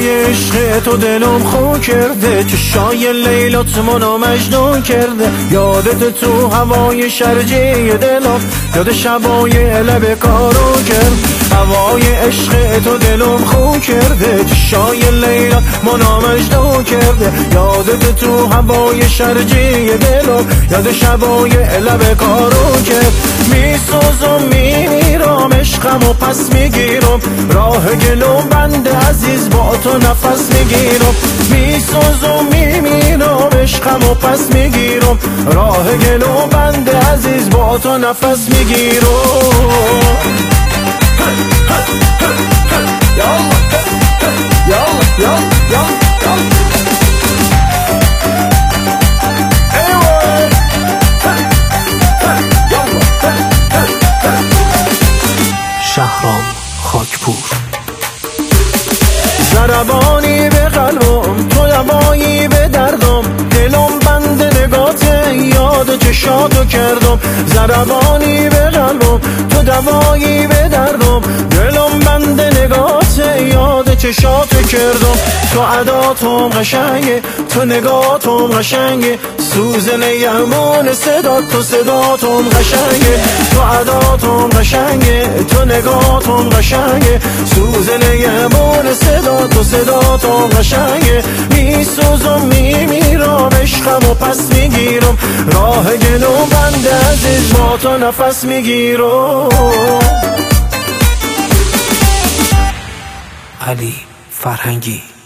هوای عشق تو دلم خو کرده، چشای لیلات منو مجنون کرده. یادت تو هوای شرجی دلم، یاد شبای لب کارو کرد. هوای عشق تو دلم خو کرده، چشای لیلات منو مجنون کرده. یادت تو هوای شرجی دلم، یاد شبای لب کارو کرد. میسوزم میمیرم عشقمو پس میگیرم، راه گلو بند عزیز با تو نفس میگیرم. میسوزم میمیرم عشقمو پس میگیرم، راه گلو بند عزیز با تو نفس میگیرم. شهرام خاکپور. ضربانی به قلبم، تو دوایی به دردم، دلم بند نگاته یاد چشاتو کردم. ضربانی به قلبم، تو دوایی به دردم، دلم بند نگاته یاد چشاتو کردم. تو عداتم قشنگه، تو نگاتم قشنگه، سوزن یمون صداتم قشنگه. تو عداتم قشنگه، تو نگاتم قشنگه، سوزن یمون صداتم قشنگه. میسوزم میمیرم عشقمو پس میگیرم، راه گلو بند عزیز با تو نفس میگیرم. علی فرهنگی.